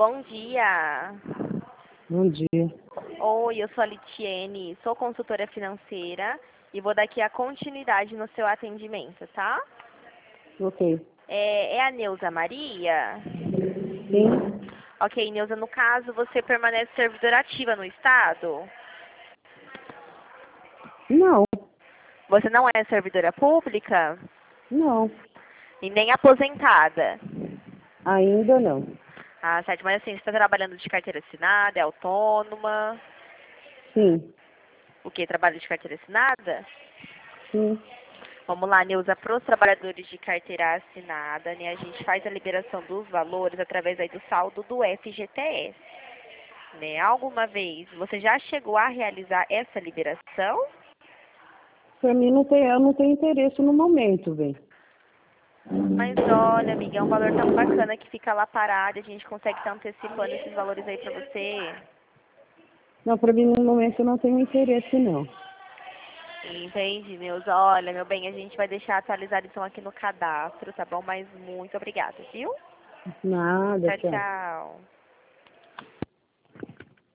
bom dia. Bom dia. Oi, eu sou a Litiene, sou consultora financeira e vou dar aqui a continuidade no seu atendimento, tá? Ok. É a Neuza Maria? Sim? Ok, Neuza, no caso, você permanece servidora ativa no Estado? Não, Você não é servidora pública? não. E nem aposentada? Ainda não. Ah, certo, mas assim, você está trabalhando de carteira assinada, é autônoma? Sim, O quê? Trabalho de carteira assinada? sim. Vamos lá, Neuza, para os trabalhadores de carteira assinada, né, a gente faz a liberação dos valores através aí do saldo do FGTS. Né? Alguma vez você já chegou a realizar essa liberação? Pra mim não tem, eu não tenho interesse no momento, bem. Mas olha, amiga, é um valor tão bacana que fica lá parado, a gente consegue estar antecipando esses valores aí para você. Não, pra mim no momento eu não tenho interesse não. Entende, Neuza? Olha, meu bem, a gente vai deixar atualizado então aqui no cadastro, tá bom? Mas muito obrigada, viu? Nada, Tchau, tchau. tchau.